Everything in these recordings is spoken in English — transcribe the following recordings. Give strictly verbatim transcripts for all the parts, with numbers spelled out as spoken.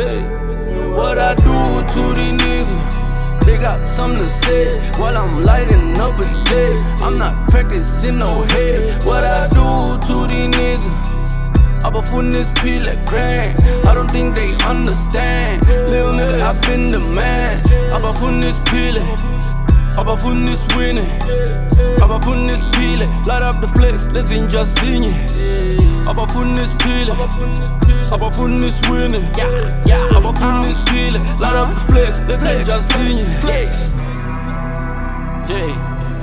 Hey, what I do to these niggas? They got something to say while I'm lighting up a day. I'm not practicing no head. What I do to these niggas? I been footing this P like grand. I don't think they understand. Little nigga, I been the man. I been footing this P like. I been footing this winning. I been footing this P like. Light up the flex, let's enjoy singing. I been footing this P like. I been footing this winning. I been footing this P like. Light up the flex, let's enjoy singing. Flex. Yeah.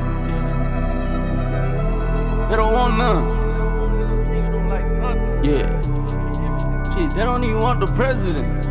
They don't want none. Yeah. Shit, they don't even want the president.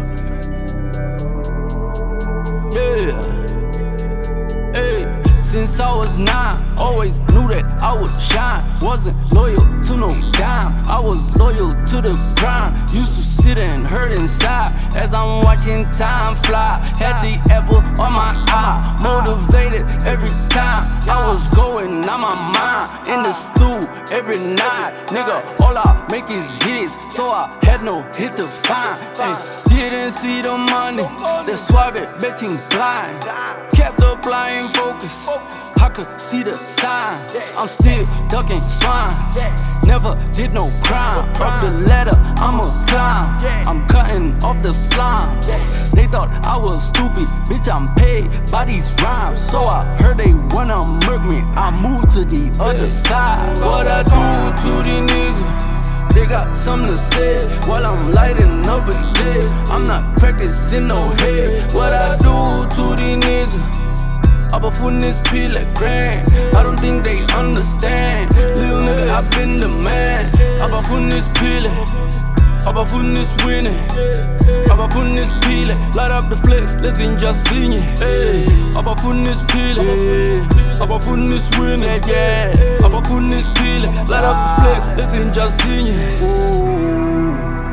Yeah. Hey. Since I was nine, always knew that I would shine. Wasn't loyal to no dime, I was loyal to the grind. Used to sit and hurt inside as I'm watching time fly. Had the apple on my eye, motivated every time I was going on my mind. In the stew every night, nigga, all I make is hits, so I had no hit to find. Ay, didn't see the money, that's why I betting blind. Kept the blind focus, I could see the signs. I'm still ducking swines. Never did no crime. Up the ladder, I'ma climb. I'm cutting off the slimes. They thought I was stupid, bitch. I'm paid by these rhymes. So I heard they wanna murk me. I moved to the other side. What I do to these niggas? They got something to say while I'm lighting up a day. I'm not practicing no head. What I do to these niggas? I been footing this P like grand. I don't think they understand. Little nigga, I been the man. I been footing this P like. I been footing this winning. I been footing this P like. Light up the flex, let's enjoy singing. Hey, I been footing this P like. I been footing this winning. Yeah, I been footing this P like. Light up the flex, let's enjoy singing. Ooh.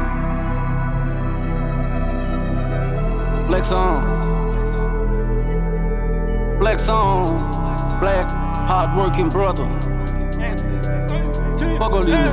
Black song. Black song, black, hard-working brother. Bogolini.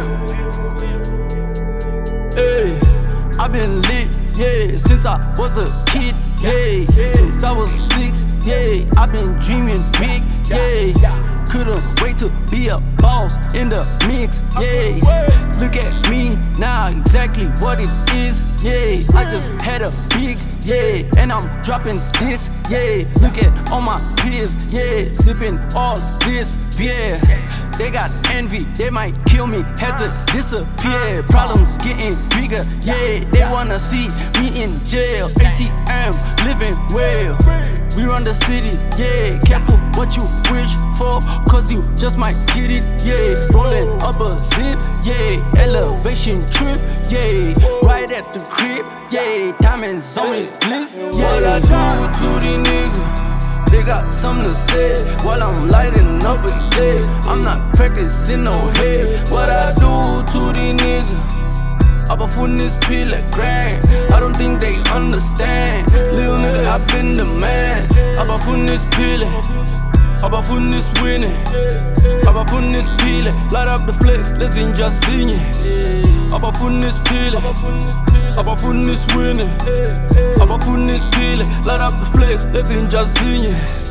Hey, I been lit, yeah, since I was a kid, yeah. Since I was six, yeah, I been dreaming big, yeah. Couldn't wait to be a boss in the mix, yeah. Look at me now, exactly what it is, yeah. I just had a big, yeah, and I'm dropping this, yeah. Look at all my peers, yeah, sipping all this beer. They got envy, they might kill me, had to disappear. Problems getting bigger, yeah. They wanna see me in jail. A T M, living well. We run the city, yeah. Careful what you wish for, cause you just might get it, yeah. Rolling up a zip, yeah. Elevation trip, yeah. Right at the crib, yeah. Diamonds on me, bliss, yeah. What I do to these niggas? They got something to say while I'm lighting up a day. I'm not practicing no head. What I do to these niggas? I been footing this P like grand. I don't think they understand. Little nigga, I been the man. I been footing this P like. I been footing this winning. I been footing this P like. Light up the flex, let's enjoy singing. I been footing this P like. I been footing this winning. I been footing this P like. Light up the flex, let's enjoy singing.